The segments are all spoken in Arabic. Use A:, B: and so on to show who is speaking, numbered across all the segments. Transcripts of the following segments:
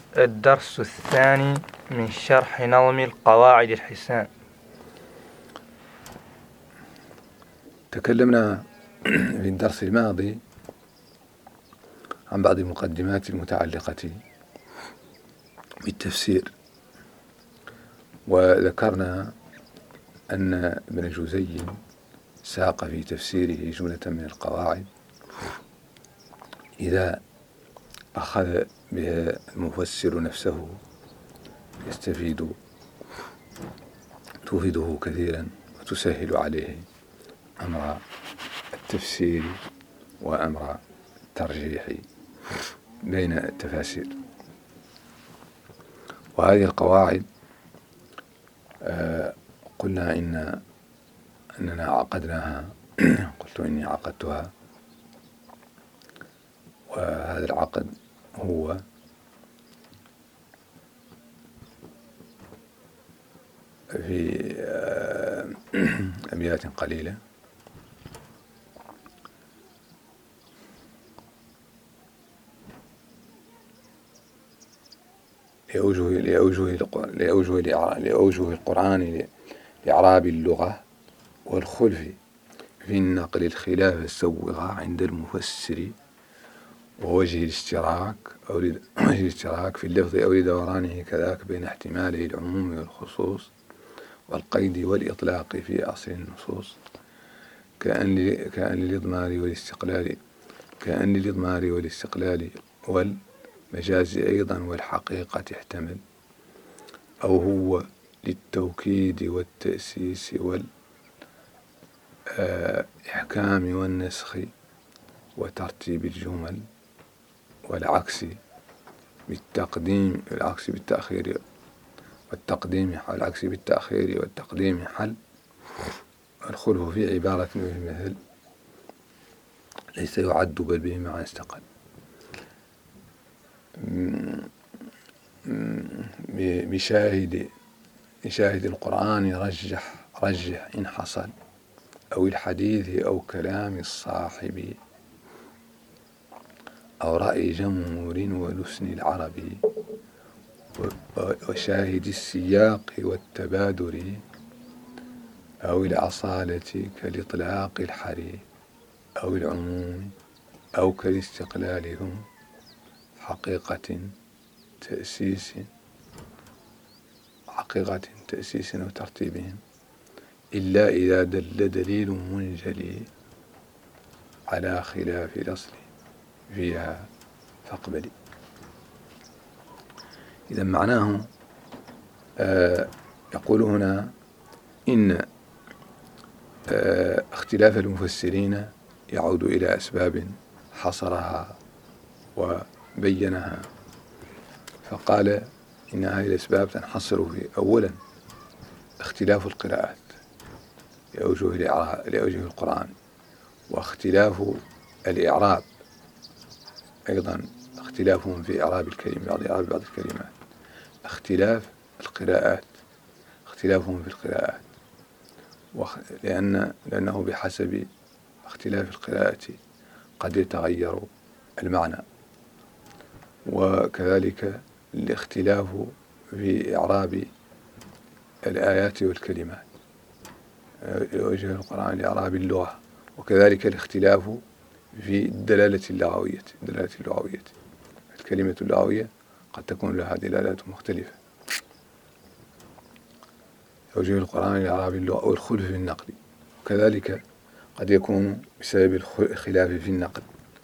A: الدرس الثاني من شرح نظم القواعد الحسان.
B: تكلمنا في الدرس الماضي عن بعض المقدمات المتعلقة بالتفسير، وذكرنا أن ابن جوزي ساق في تفسيره جملة من القواعد إذا أخذ بها المفسر نفسه تفيده كثيرا وتسهل عليه أمر التفسير وأمر الترجيح بين التفاسير. وهذه القواعد قلنا أننا عقدناها قلت إني عقدتها، وهذا العقد هو في أبيات قليلة. لأوجه القرآن لإعراب اللغة والخلف في النقل الخلاف السوغة عند المفسر، ووجه الاشتراك في اللفظ أو لدورانه كذاك بين احتماله العموم والخصوص والقيد والإطلاق في أصل النصوص، كأن للإضمار والاستقلال والمجاز أيضا والحقيقة احتمل، أو هو للتوكيد والتأسيس والإحكام والنسخ وترتيب الجمل، والعكس بالتقديم والتقديم حل، والخلف في عبارة مثل ليس يعد بل به مع استقل، بشاهد القرآن رجح إن حصل، أو الحديث أو كلام الصاحب، أو رأي جمهور ولسن العربي، وشاهد السياق والتبادر، أو الأصالة كالإطلاق الحري، أو العموم، أو كالاستقلال هم حقيقة تأسيس وترتيبهم، إلا إذا دل دليل منجلي على خلاف الأصل فيها فاقبلي. إذا معناه يقول هنا إن اختلاف المفسرين يعود إلى أسباب حصرها وبينها، فقال إن هذه الأسباب تنحصر في أولا اختلاف القراءات لأوجه القرآن، واختلاف الإعراب، أيضا اختلافهم في إعراب بعض الكلمات، اختلافهم في القراءات، لأنه بحسب اختلاف القراءة قد يتغير المعنى، وكذلك الاختلاف في إعراب الآيات والكلمات لوجه القرآن لإعراب اللغة، وكذلك الاختلاف في الدلالة اللغوية. الكلمة اللغوية قد تكون لها دلالات مختلفة لوجه القرآن لإعراب اللغة، والخلف في النقل، وكذلك قد يكون بسبب الخلاف في النقل.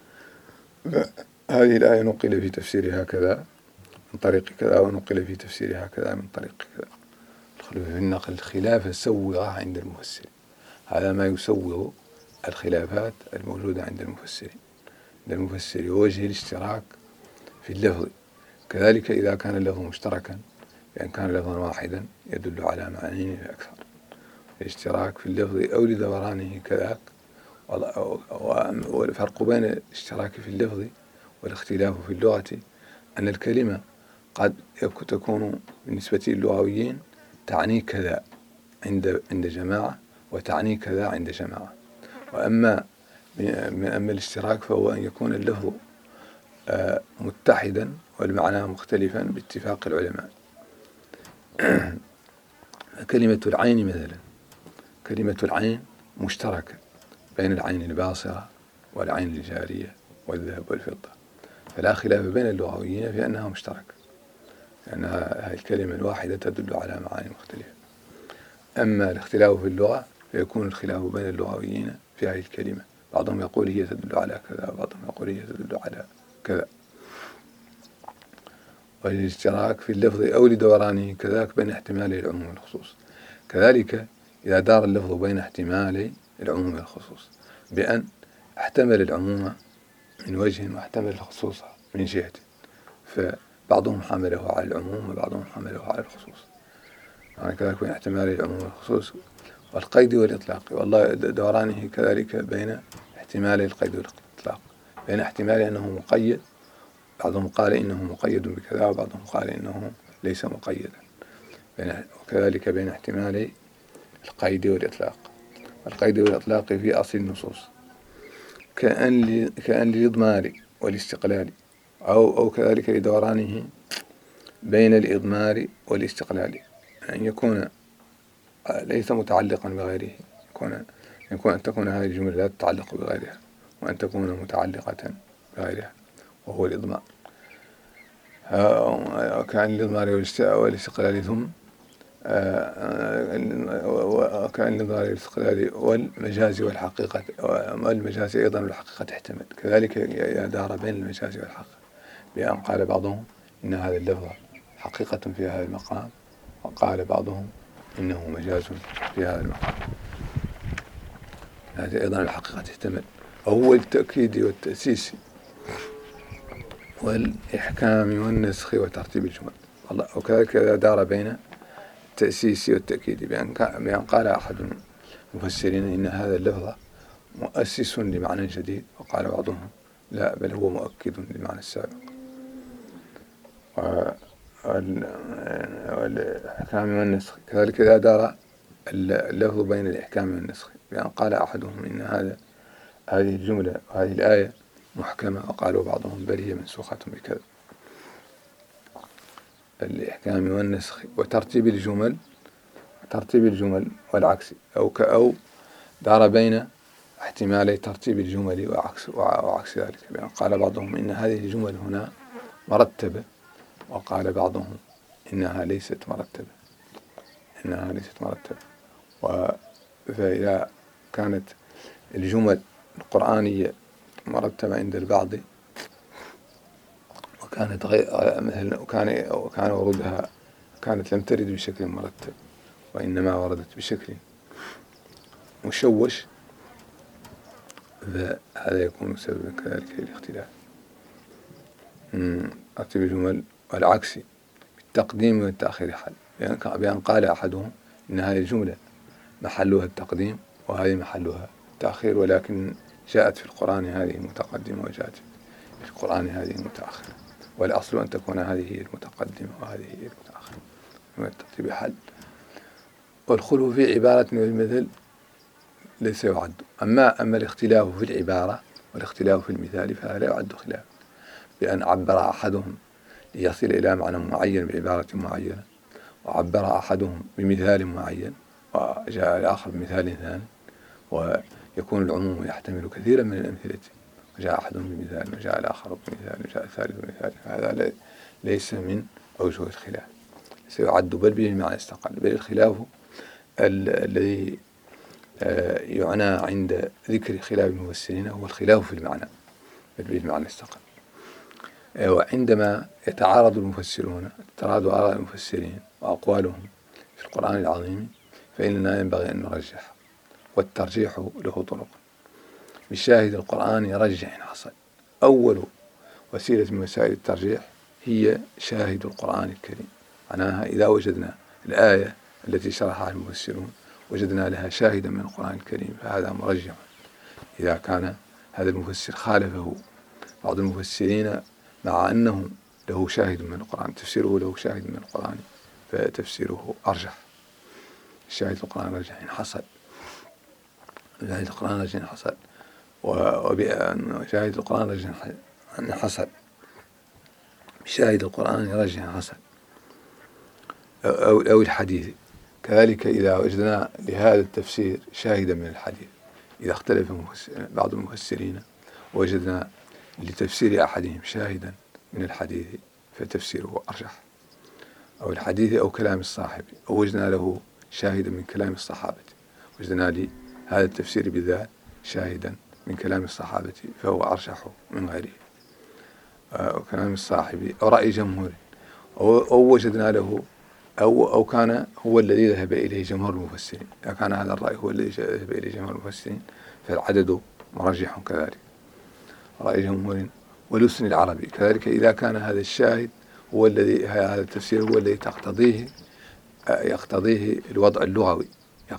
B: هذه الآية نقل في تفسيرها كذا من طريق كذا، ونقل في تفسيرها كذا من طريق كذا. الخلاف في النقل الخلاف السوغة عند المفسرين، هذا ما يسوغ الخلافات الموجودة عند المفسر، ووجه الاشتراك في اللفظ، كذلك إذا كان اللفظ مشتركا، لأن كان لفظا واحدا يدل على معانين أكثر، الاشتراك في اللفظ أو لدورانه كذاك. والفرق بين الاشتراك في اللفظ والاختلاف في اللغة أن الكلمة قد تكون بالنسبة للغويين تعني كذا عند جماعة، وتعني كذا عند جماعة. وأما الاشتراك فهو أن يكون اللفظ متحدا والمعنى مختلفا باتفاق العلماء. كلمة العين مثلا، كلمة العين مشتركة بين العين الباصرة والعين الجارية والذهب والفضة، فلا خلاف بين اللغويين في أنها مشتركة، لأن هذه الكلمة الواحدة تدل على معاني مختلفة. أما الاختلاف في اللغة فيكون الخلاف بين اللغويين في هذه الكلمة، بعضهم يقول هي تدل على كذا وبعضهم يقول هي تدل على كذا. والاشتراك في اللفظ أو لدورانه كذلك بين احتمالي العموم والخصوص، كذلك إذا دار اللفظ بين احتمالي العموم والخصوص بأن احتمل العموم من وجه واحتمل الخصوص من جهة، فبعضهم حمله على العموم وبعضهم حمله على الخصوص، يعني كذلك بين احتمالي العموم والخصوص والقيد والإطلاق، والله دورانه كذلك بين احتمالي القيد والإطلاق، بين احتمالي أنه مقيد، بعضهم قال إنه مقيد بكذا وبعضهم قال إنه ليس مقيدا، وكذلك بين احتمالي القيد والإطلاق. القيد والإطلاق في أصل النصوص كأن للإضمار والاستقلال، أو كذلك لدورانه بين الإضمار والاستقلال، أن يكون ليس متعلقا بغيره، يكون أن تكون هذه الجملة لا تتعلق بغيرها وأن تكون متعلقة بغيرها وهو الإضمار. كان الإضمار والاستقلال ثم كان الإضمار والاستقلال والمجاز والحقيقة، والمجاز أيضا والحقيقة تحتمل، كذلك يدار بين المجاز والحقيقة، بأن قال بعضهم إن هذا اللفظ حقيقة في هذا المقام وقال بعضهم إنه مجاز في هذا المقام، هذه أيضا الحقيقة تحتمل، وهو التأكيد والتأسيس والإحكام والنسخ وترتيب الجمل. وكذلك دار بين التأسيس والتأكيد، بأن قال أحد المفسرين إن هذا اللفظ مؤسس لمعنى جديد، وقال بعضهم لا بل هو مؤكد لمعنى السابق. والإحكام والنسخ كذلك إذا دار اللفظ بين الإحكام والنسخ، بأن قال أحدهم إن هذه الجملة وهذه الآية محكمة، وقالوا بعضهم بل هي منسوخة بكذا. الإحكام والنسخ وترتيب الجمل والعكس، أو دار بين احتمالي ترتيب الجمل وعكس ذلك، بأن قال بعضهم إن هذه الجمل هنا مرتبة، وقال بعضهم إنها ليست مرتبة. فإذا كانت الجمل القرآنية مرتبة عند البعض وكانت وكان ورودها كانت لم ترد بشكل مرتب وإنما وردت بشكل مشوش، فهذا يكون سببا كذلك للاختلاف. ترتيب الجمل والعكس بالتقديم والتأخير حل، بأن قال أحدهم إن هذه الجملة محلها التقديم وهذه محلها التأخير، ولكن جاءت في القرآن هذه متقدمة وجاءت في القرآن هذه متأخرة، والأصل أن تكون هذه هي المتقدمة وهذه هي المتأخرة من الترتيب حل. والخلو في عبارة والمثل ليس يعد، أما الاختلاف في العبارة والاختلاف في المثال فهذا لا يعد خلاف، بأن عبر أحدهم ليصل إلى معنى معين بعبارة معينة، وعبر أحدهم بمثال معين وجاء الآخر بمثال ثاني، ويكون العموم يحتمل كثيرا من الأمثلة، وجاء أحدهم بمثال وجاء الآخر بمثال وجاء الثالث بمثال، هذا ليس من أوجه الخلاف، سيعد بل به المعنى استقل، بل الخلاف الذي يعنى عند ذكر خلاف المفسرين هو الخلاف في المعنى بل به المعنى استقل. وعندما يتعارض المفسرون، تتعارض آراء المفسرين وأقوالهم في القرآن العظيم، فإننا ينبغي أن نرجح، والترجيح له طرق. بالشاهد القرآن يرجح إن حصل. أول وسيلة من وسائل الترجيح هي شاهد القرآن الكريم، معناها إذا وجدنا الآية التي شرحها المفسرون وجدنا لها شاهدا من القرآن الكريم فهذا مرجح. إذا كان هذا المفسر خالفه بعض المفسرين مع أنه له شاهد من القرآن، تفسيره له شاهد من القرآن، فتفسيره أرجح. شاهد القرآن رجح إن حصل، شاهد القرآن رجح إن حصل، وشاهد القرآن رجح إن حصل شاهد القرآن يرجح الحسن أو الحديث. كذلك إذا وجدنا لهذا التفسير شاهدا من الحديث، إذا اختلف بعض المفسرين وجدنا لتفسير أحدهم شاهدا من الحديث فتفسيره أرجح، أو الحديث أو كلام الصاحب، أو وجدنا له شاهدا من كلام الصحابة، وجدنا لهذا التفسير بالذات شاهدا من كلام الصحابة فهو أرجح من غيره، أو كلام الصاحب أو رأي جمهور، أو وجدنا له أو كان هو الذي ذهب إليه جمهور المفسرين. إذا كان هذا الرأي هو الذي ذهب إليه جمهور المفسرين فالعدد مرجح كذلك، رأي جمهور ولسن العربي. كذلك إذا كان هذا الشاهد هو الذي هذا التفسير هو الذي يقتضيه الوضع اللغوي،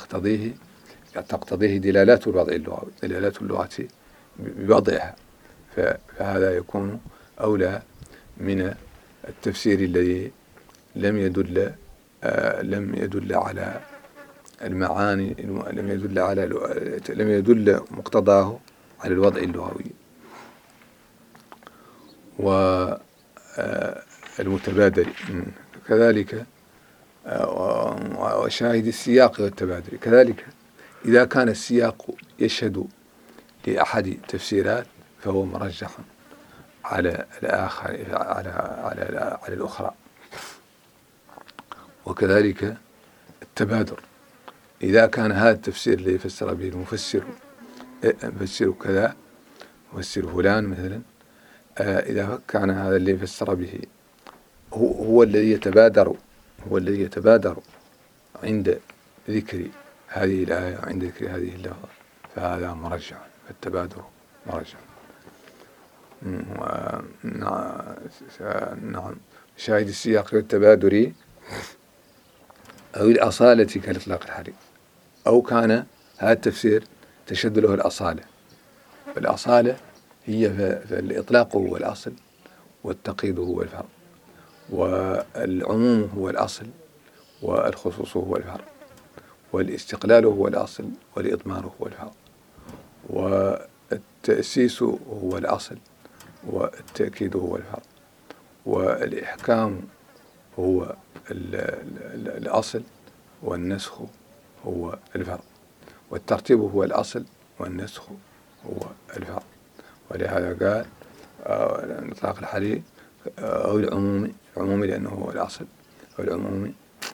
B: تقتضيه دلالات الوضع اللغوي، دلالات اللغة بوضعها، فهذا يكون أولى من التفسير الذي لم يدل على المعاني، لم يدل مقتضاه على الوضع اللغوي. والمتبادر كذلك، وشاهد السياق والتبادر كذلك، إذا كان السياق يشهد لأحد تفسيرات فهو مرجح على الآخر على الأخرى. وكذلك التبادر، إذا كان هذا التفسير الذي فسر به المفسر كذا، مفسر فلان مثلا، إذا كان هذا الذي فسر به هو الذي يتبادر عند ذكر هذه الآية وعند ذكر هذه اللفظة فهذا مرجح، فالتبادر مرجح. نعم، شاهد السياق والتبادر أو الأصالة كالإطلاق الحري، أو كان هذا التفسير تشد له الأصالة، والأصالة هي فالإطلاق هو الأصل، والتقييد هو الفرع، والعموم هو الأصل، والخصوص هو الفرع، والاستقلال هو الأصل، والإضمار هو الفرع، والتأسيس هو الأصل، والتأكيد هو الفرع، والإحكام هو الأصل، والنسخ هو الفرع، والترتيب هو الأصل، والنسخ هو الفرع. ولهذا قال الإطلاق الحري أو العموم لأنه هو الأصل، أو العموم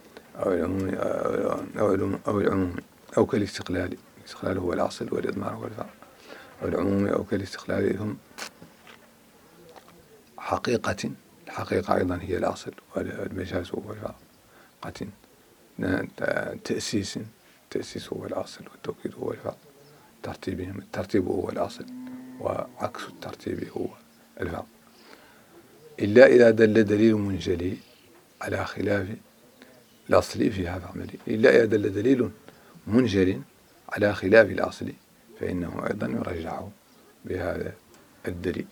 B: أو كالاستقلال، الاستقلال هو الأصل والإضمار هو الفرع، أو العموم أو كالاستقلال هم حقيقة، الحقيقة أيضا هي الأصل، والمجاز هو الفرع، تأسيس هو الأصل، والتوكيد هو الفرع، الترتيب هو الأصل، وعكس الترتيب هو الفرع، إلا إذا دل دليل منجلي على خلاف الأصل في هذا العمل، إلا إذا دل دليل منجل على خلاف الأصل فإنه أيضا يرجع بهذا الدليل.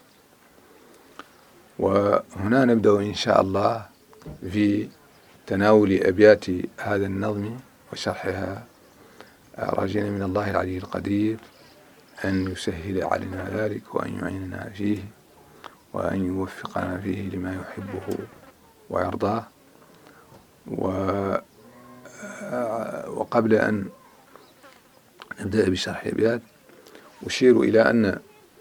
B: وهنا نبدأ إن شاء الله في تناول أبيات هذا النظم وشرحها، راجين من الله العلي القدير أن يسهل علينا ذلك، وأن يعيننا فيه، وأن يوفقنا فيه لما يحبه ويرضاه. وقبل أن نبدأ بشرح الأبيات أشير إلى أن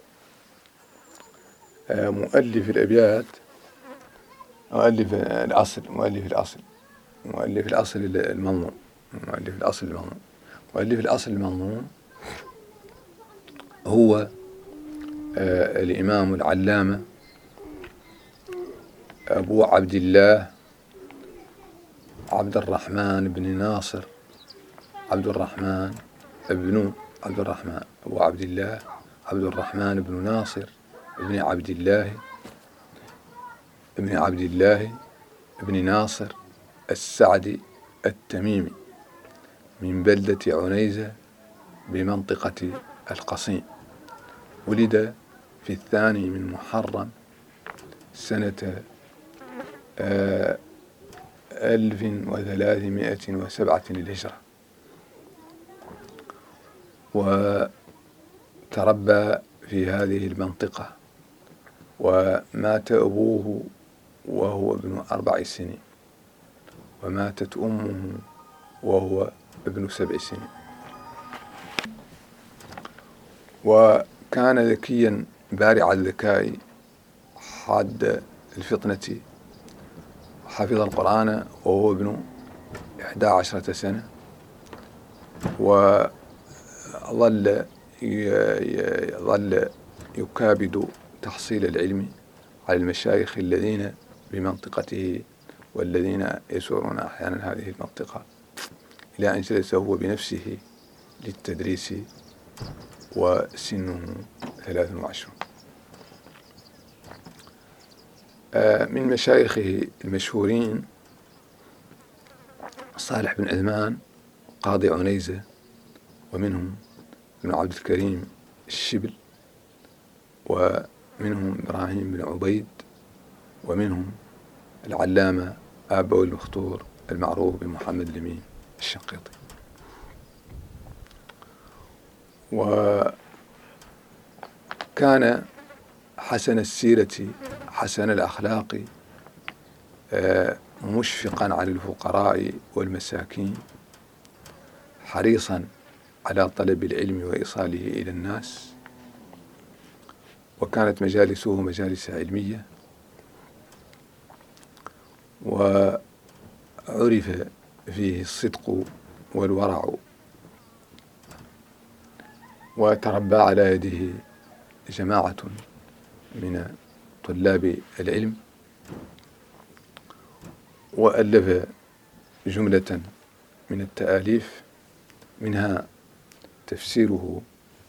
B: مؤلف الأبيات مؤلف الأصل المضمون هو الإمام العلامة أبو عبد الله عبد الرحمن بن ناصر أبو عبد الله عبد الرحمن بن ناصر ابن عبد الله ابن ناصر السعدي التميمي من بلدة عنيزة بمنطقة القصيم. ولد في 2 من محرم سنة 1307 للهجرة، وتربى في هذه المنطقة، ومات أبوه وهو ابن 4 سنين، وماتت أمه وهو ابن 7 سنين. وكان ذكيا بارع الذكاء حاد الفطنة، حفظ القرآن وهو ابن 11 سنة، وظل يكابد تحصيل العلم على المشايخ الذين بمنطقته والذين يسورون أحيانا هذه المنطقة، إلى أن جلس هو بنفسه للتدريس وسنه 23. من مشايخه المشهورين صالح بن عثمان قاضي عنيزة، ومنهم ابن عبد الكريم الشبل، ومنهم إبراهيم بن عبيد، ومنهم العلامة أبو المختور المعروف بمحمد الأمين الشنقيطي. وكان حسن السيرة حسن الأخلاق، مشفقا على الفقراء والمساكين، حريصا على طلب العلم وإيصاله إلى الناس، وكانت مجالسه مجالس علمية، وعرف فيه الصدق والورع، وتربى على يده جماعة من طلاب العلم، وألف جملة من التآليف، منها تفسيره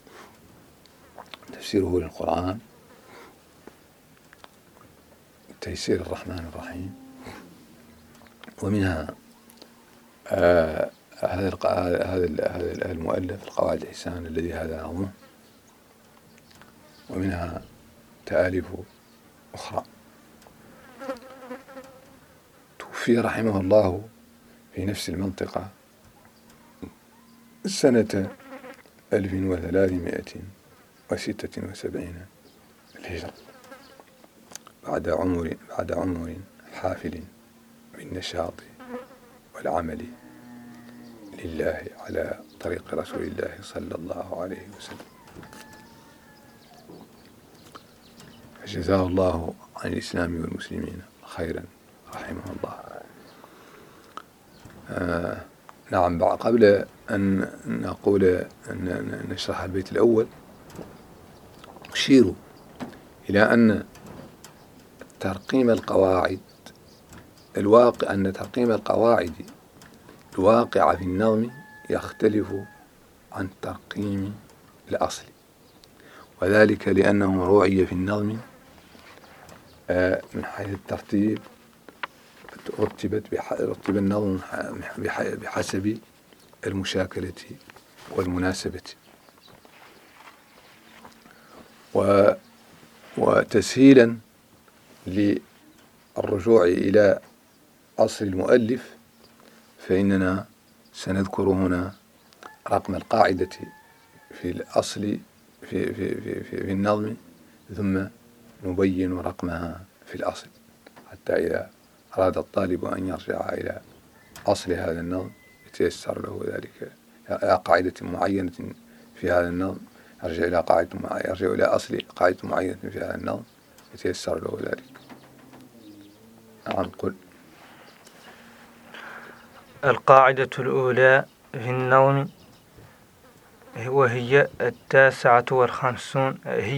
B: للقرآن، تيسير الرحمن الرحيم، ومنها هذا المؤلف القواعد الحسان الذي هذا نظمه، ومنها تآليف أخرى. توفي رحمه الله في نفس المنطقة سنة 1376 الهجرة، بعد عمر حافل بالنشاط والعمل لله على طريق رسول الله صلى الله عليه وسلم. فجزاه الله عن الإسلام والمسلمين خيرا رحمه الله. نعم، قبل أن نقول أن نشرح البيت الأول، أشير إلى أن ترقيم القواعد الواقعة في النظم يختلف عن ترقيم الأصل، وذلك لأنه روعي في النظم من حيث الترتيب، رتب النظم بحسب المشاكلة والمناسبة، وتسهيلا للرجوع إلى أصل المؤلف، فإننا سنذكر هنا رقم القاعدة في الأصل في النظم، ثم نبين رقمها في الأصل، حتى إذا أراد الطالب أن يرجع إلى أصل هذا النظم يتيسر له ذلك، إلى قاعدة معينة في هذا النظم يرجع إلى أصل قاعدة معينة في هذا النظم يتيسر له ذلك. نعم، قل.
A: القاعدة الأولى في النظم وهي 59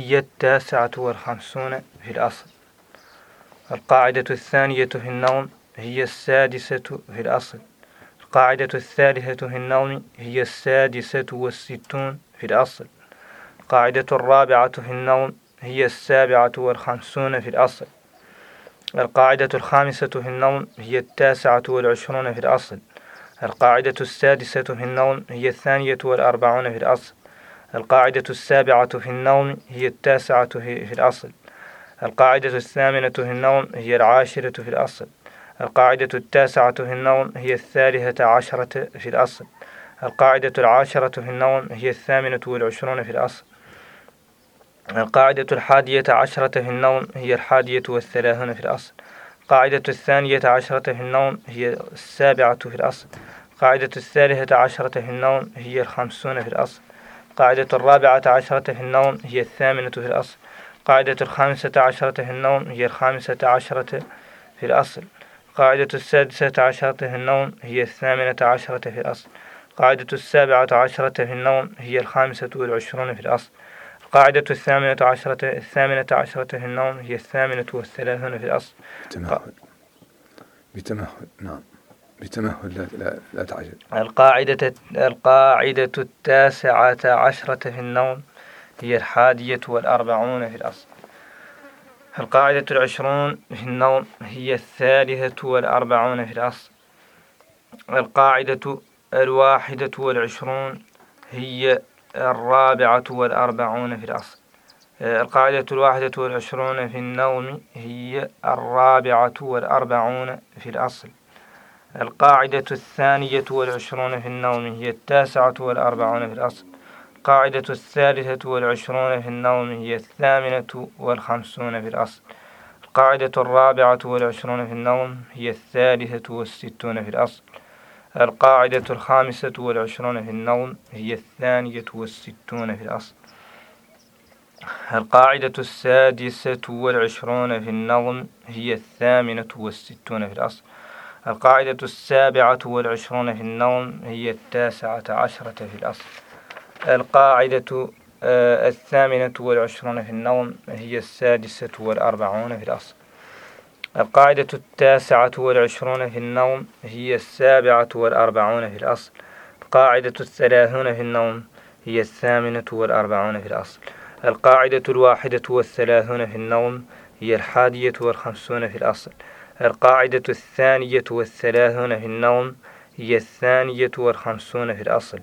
A: في الأصل. القاعدة الثانية في النظم هي 6 في الأصل. القاعدة الثالثة في النظم هي 66 في الأصل. القاعدة الرابعة في النظم هي 57 في الأصل. القاعدة الخامسة في النظم هي 29 في الأصل. القاعدة السادسة في النظم هي 42 في الأصل. القاعدة السابعة في النظم هي 9 في الأصل. القاعدة الثامنة في النظم هي 10 في الأصل. القاعدة التاسعة في النظم هي 13 في الأصل. القاعدة 10 في النظم هي 28 في الأصل. القاعدة 11 في النظم هي 31 في الأصل. القاعدة الثانية عشرة في النوم هي السابعة في الأصل. القاعدة الثالثة عشرة في النوم هي الخمسون في الأصل. القاعدة الرابعة عشرة في النوم هي الثامنة في الأصل. القاعدة الخامسة عشرة في النوم هي الخامسة عشرة في الأصل. القاعدة السادسة عشرة في النوم هي الثامنة عشرة في الأصل. القاعدة السابعة عشرة في النوم هي الخامسة والعشرون في الأصل. القاعدة الثامنة عشرة في النوم هي الثامنة والثلاثون في الأصل.
B: بتمهل نعم، بتمهل لا تعجل.
A: القاعدة التاسعة عشرة في النوم هي الحادية والأربعون في الأصل. القاعدة العشرون في النوم هي الثالثة والأربعون في الأصل. القاعدة الواحدة والعشرون هي الرابعة والأربعون في الأصل. القاعدة الواحدة والعشرون في النوم هي الرابعة والأربعون في الأصل. القاعدة الثانية والعشرون في النوم هي التاسعة والأربعون في الأصل. القاعدة الثالثة والعشرون في النوم هي الثامنة والخمسون في الأصل. القاعدة الرابعة والعشرون في النوم هي الثالثة والستون في الأصل. القاعدة الخامسة والعشرون في النوم هي الثانية والستون في الأصل. القاعدة السادسة والعشرون في النوم هي الثامنة والستون في الأصل. القاعدة السابعة والعشرون في النوم هي التاسعة عشرة في الأصل. القاعدة الثامنة والعشرون في النوم هي السادسة والأربعون في الأصل. القاعدة التاسعة والعشرون في النوم هي السابعة والأربعون في الأصل. القاعدة الثلاثون في النوم هي الثامنة والأربعون في الأصل. القاعدة الواحدة والثلاثون في النوم هي الحادية والخمسون في الأصل. القاعدة الثانية والثلاثون في النوم هي الثانية والخمسون في الأصل.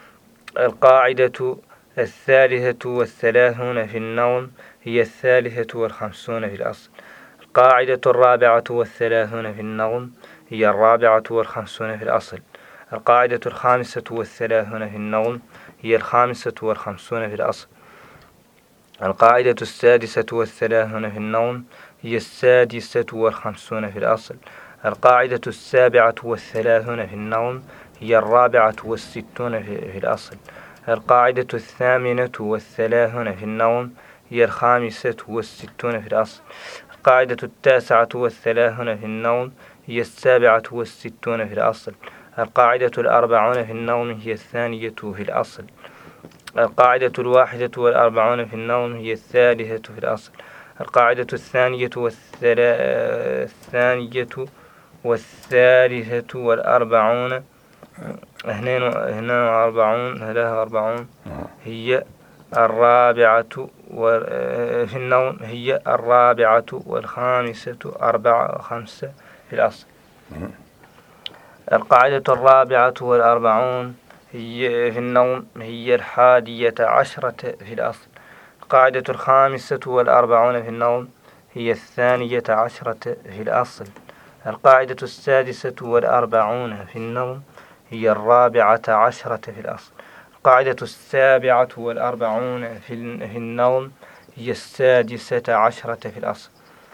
A: القاعدة الثالثة والثلاثون في النوم هي الثالثة والخمسون في الأصل. القاعدة الرابعة والثلاثون في النوم هي الرابعة والخمسون في الأصل. القاعدة الخامسة والثلاثون في النوم هي الخامسة والخمسون في الأصل. القاعدة السادسة والثلاثون في النوم هي السادسة والخمسون في الأصل. القاعدة السابعة والثلاثون في النوم هي الرابعة والستون في الأصل. القاعدة الثامنة والثلاثون في النوم هي الخامسة والستون في الأصل. القاعدة التاسعة والثلاثون في النوم هي السابعة والستون في الأصل. القاعدة الأربعون في النوم هي الثانية في الأصل. القاعدة الواحدة والأربعون في النوم هي الثالثة في الأصل. القاعدة الثانية والثالثة والأربعون هنا أربعون هي الرابعة في النوم هي الرابعة والخامسة خمسة في الأصل. القاعدة الرابعة والأربعون هي في النوم هي الحادية عشرة في الأصل. القاعدة الخامسة والأربعون في النوم هي الثانية عشرة في الأصل. القاعدة السادسة والأربعون في النوم هي الرابعة عشرة في الأصل. القاعدة السابعة والأربعون في النوم هي السادسة عشرة في الأصل.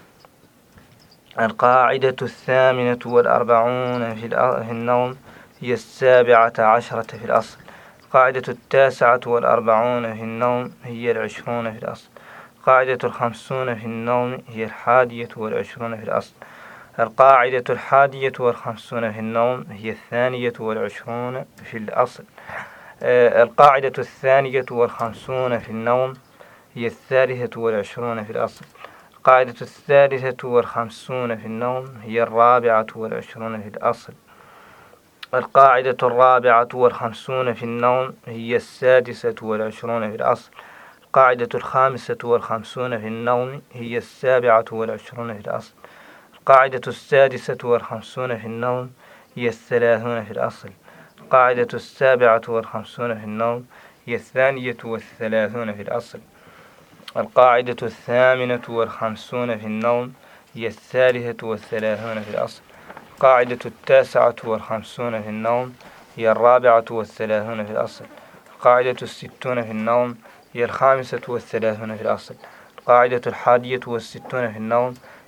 A: القاعدة الثامنة والأربعون في النوم هي السابعة عشرة في الأصل. القاعدة التاسعة والأربعون في النوم هي العشرون في الأصل. القاعدة الخمسون في النوم هي الحادية والعشرون في الأصل. القاعدة الحادية والخمسون في النوم هي الثانية والعشرون في الأصل. القاعدة الثانية والخمسون في النوم هي الثالثة والعشرون في الأصل. القاعدة الثالثة والخمسون في النوم هي الرابعة والعشرون في الأصل. القاعدة الرابعة والخمسون في النوم هي السادسة والعشرون في الأصل. القاعدة الخامسة والخمسون في النوم هي السابعة والعشرون في الأصل. القاعدة السادسة والخمسون في النوم هي الثلاثون في الأصل. القاعدة السابعة والخمسون في النوم هي الثانية والثلاثون في الأصل. القاعدة الثامنة والخمسون في النوم هي الثالثة والثلاثون في الأصل. القاعدة التاسعة والخمسون في النوم هي الرابعة والثلاثون في الأصل. القاعدة الستون في النوم هي الخامسة والثلاثون في الأصل. القاعدة الحادية والستون في النوم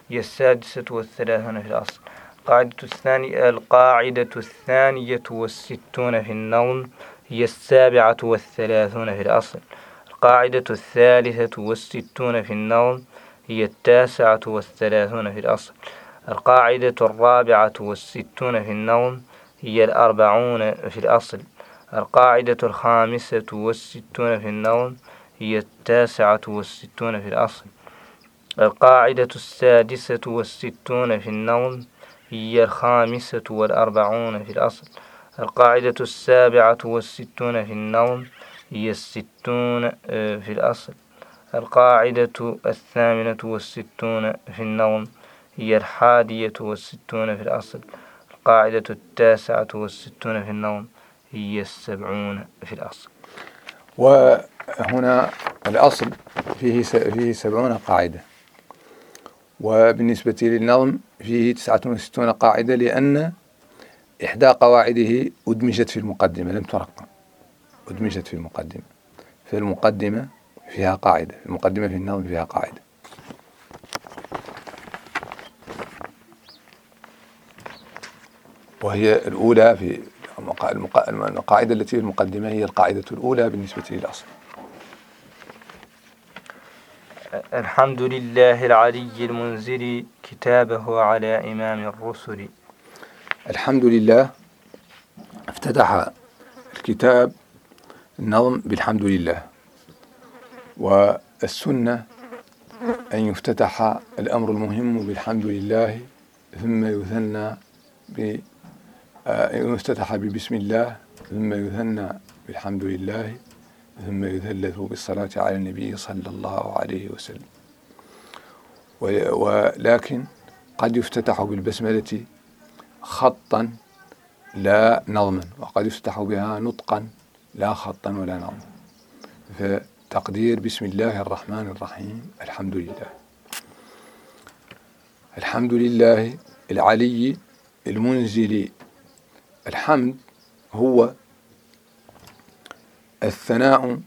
A: هي السادسة والثلاثون في الأصل. القاعدة الثانية والستون في النظم هي السابعة والثلاثون في الأصل. القاعدة الثالثة والستون في النظم هي التاسعة والثلاثون في الأصل. القاعدة الرابعة والستون في النظم هي الأربعون في الأصل. القاعدة الخامسة والستون في النظم هي التاسعة والستون في الأصل. القاعدة السادسة والستون في النظم هي الخامسة والأربعون في الأصل. القاعدة السابعة والستون في النظم هي الستون في الأصل. القاعدة الثامنة والستون في النظم هي الحادية والستون في الأصل. القاعدة التاسعة والستون في النظم هي السبعون في الأصل.
B: وهنا الأصل فيه 70 قاعدة، وبالنسبة للنظم فيه 69 قاعدة، لأن إحدى قواعده أدمجت في المقدمة، لم ترقم، أدمجت في المقدمة. فالمقدمة فيها قاعدة، المقدمة في النظم فيها قاعدة. وهي الأولى في القاعدة التي في المقدمة هي القاعدة الأولى بالنسبة للأصل.
A: الحمد لله العلي المنزل كتابه على إمام الرسل.
B: الحمد لله افتتح الكتاب النظم بالحمد لله، والسنة أن يفتتح الأمر المهم بالحمد لله، ثم يثنى يفتتح ببسم الله، ثم يثنى بالحمد لله، ثم يثلث بالصلاة على النبي صلى الله عليه وسلم. ولكن قد يفتتح بالبسملة خطا لا نظما، وقد يفتتح بها نطقا لا خطا ولا نظما. فتقدير بسم الله الرحمن الرحيم الحمد لله. الحمد لله العلي المنزل. الحمد هو الثناء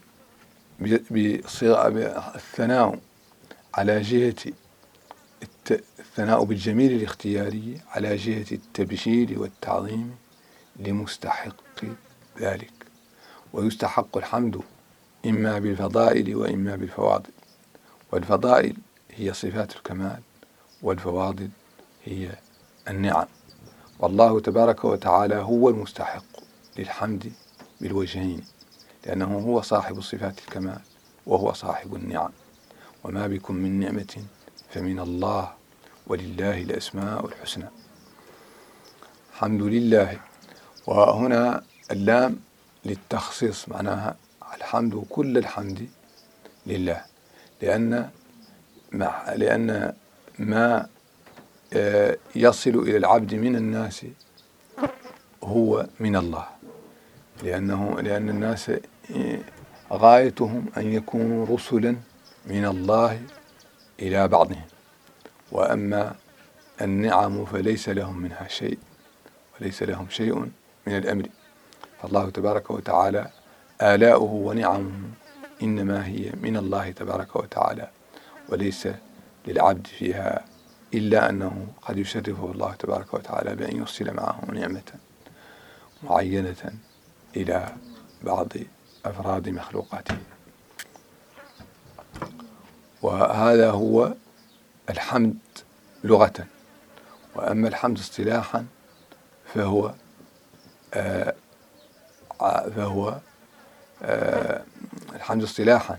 B: الثناء على جهة الثناء بالجميل الاختياري على جهة التبجيل والتعظيم لمستحق ذلك. ويستحق الحمد إما بالفضائل وإما بالفواضل. والفضائل هي صفات الكمال، والفواضل هي النعم. والله تبارك وتعالى هو المستحق للحمد بالوجهين، لأنه هو صاحب صفات الكمال وهو صاحب النعم. وما بكم من نعمة فمن الله، ولله الأسماء الحسنى. الحمد لله. وهنا اللام للتخصيص، معناها الحمد كل الحمد لله، لأن ما يصل إلى العبد من الناس هو من الله، لأن الناس غايتهم أن يكونوا رسلا من الله إلى بعضهم، وأما النعم فليس لهم منها شيء، وليس لهم شيء من الأمر. فالله تبارك وتعالى آلاؤه ونعمه إنما هي من الله تبارك وتعالى، وليس للعبد فيها إلا أنه قد يشرفه الله تبارك وتعالى بأن يرسل معه نعمة معينة إلى بعض أفراد مخلوقاته. وهذا هو الحمد لغة. وأما الحمد اصطلاحا فهو الحمد اصطلاحا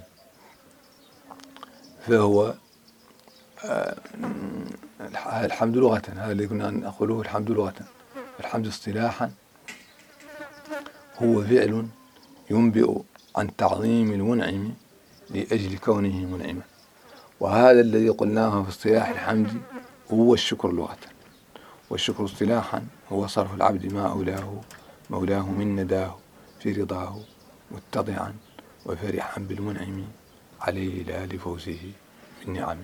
B: فهو الحمد لغة، هذا اللي كنا نقوله الحمد لغة. الحمد اصطلاحا هو فعل ينبئ عن تعظيم المنعم لأجل كونه منعما. وهذا الذي قلناه في اصطلاح الحمد هو الشكر لغة. والشكر اصطلاحا هو صرف العبد ما أولاه مولاه من نداه في رضاه متضعا وفرحا بالمنعم عليه لا لفوزه بالنعم.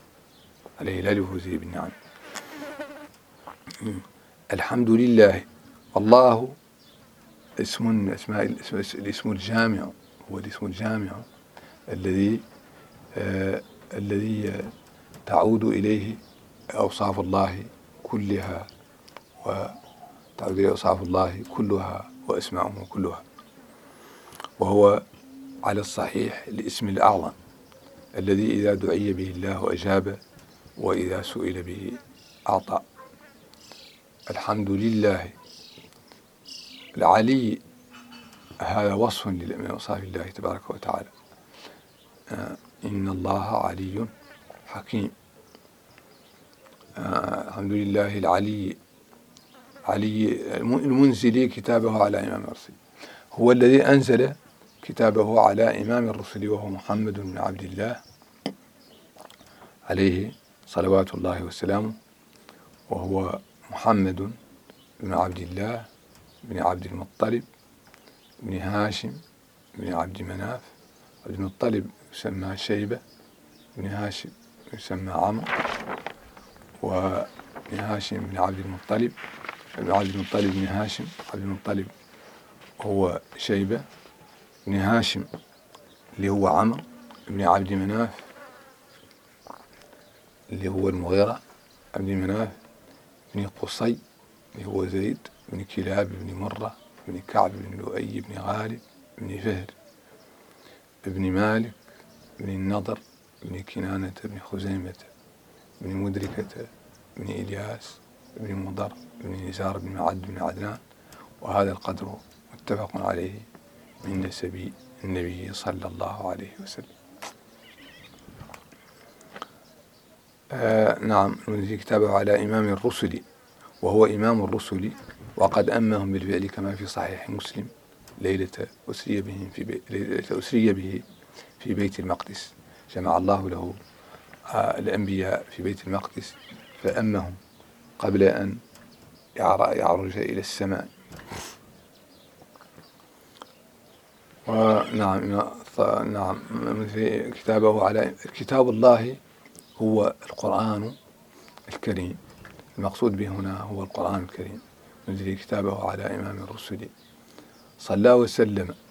B: الحمد لله. الله اسم من اسماء الاسم الجامع، هو الاسم الجامع الذي تعود إليه أوصاف الله كلها وتعود إليه أوصاف الله كلها وأسماؤه كلها، وهو على الصحيح الاسم الأعظم الذي إذا دعي به الله أجاب وإذا سئل به أعطى. الحمد لله العلي، هذا وصف من أوصاف الله تبارك وتعالى. إن الله علي حكيم. الحمد لله العلي، علي المنزل كتابه على إمام الرسل، هو الذي أنزل كتابه على إمام الرسل وهو محمد بن عبد الله عليه صلوات الله وسلامه، وهو محمد بن عبد الله بن عبد المطلب بن هاشم بن عبد مناف. عبد المطلب يسمى شيبة، بن هاشم يسمى عمرو، وبن هاشم بن عبد المطلب، عبد المطلب بن هاشم. عبد المطلب هو شيبة، بن هاشم اللي هو عمرو، بن عبد مناف اللي هو المغيرة، عبد مناف بن قصي اللي هو زيد، بن كلاب بن مرة، بن كعب بن لؤي بن غالب بن فهر، بن مالك بن النضر بن كنانة بن خزيمة بن مدركة بن إلياس بن مضر بن نزار بن معد بن عدنان. وهذا القدر متفق عليه من نسب النبي صلى الله عليه وسلم. نعم، ننزل كتابه على إمام الرسل وهو إمام الرسل، وقد أمهم بالفعل كما في صحيح مسلم ليلة أسري به في بيت المقدس. جمع الله له الأنبياء في بيت المقدس فأمهم قبل أن يعرج إلى السماء. ونعم كتابه على كتاب الله هو القرآن الكريم، المقصود به هنا هو القرآن الكريم. نزل كتابه على إمام الرسل صلى وسلم